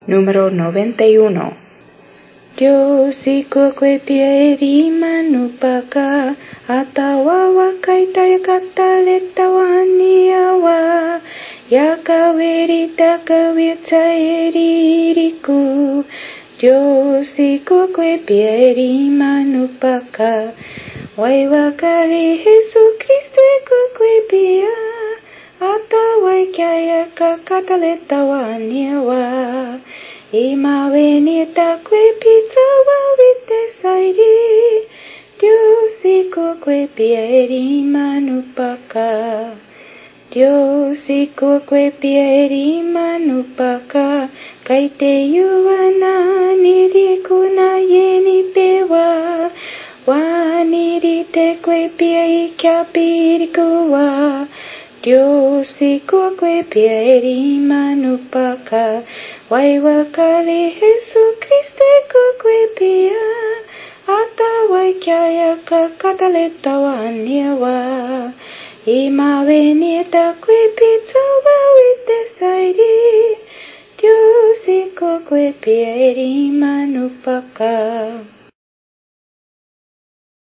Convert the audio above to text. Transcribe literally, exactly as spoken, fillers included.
Número noventa y uno. Dios ikukwe pieri manupaka atawa wakaita yakataleta waniawa yakawirita kawitsa eririku. Dios ikukwe pieri manupaka waiwakali Jesucristo ikukwe pia atawa ikaya kakataleta waniawa Imaweni takwe pizza wawite sairi Dios ikukwe pieri manupaka Dios ikukwe pieri manupaka kaite yuwana nirikuna yeni pewa wanirite kwe piei kapirikuwa Dios ikukwe pieri manupaka waiwakali Jesucristo ikukwe pia atawa ikaya kakataleta waniawa imaweni takwe pizza wawite sairi Dios ikukwe pieri manupaka.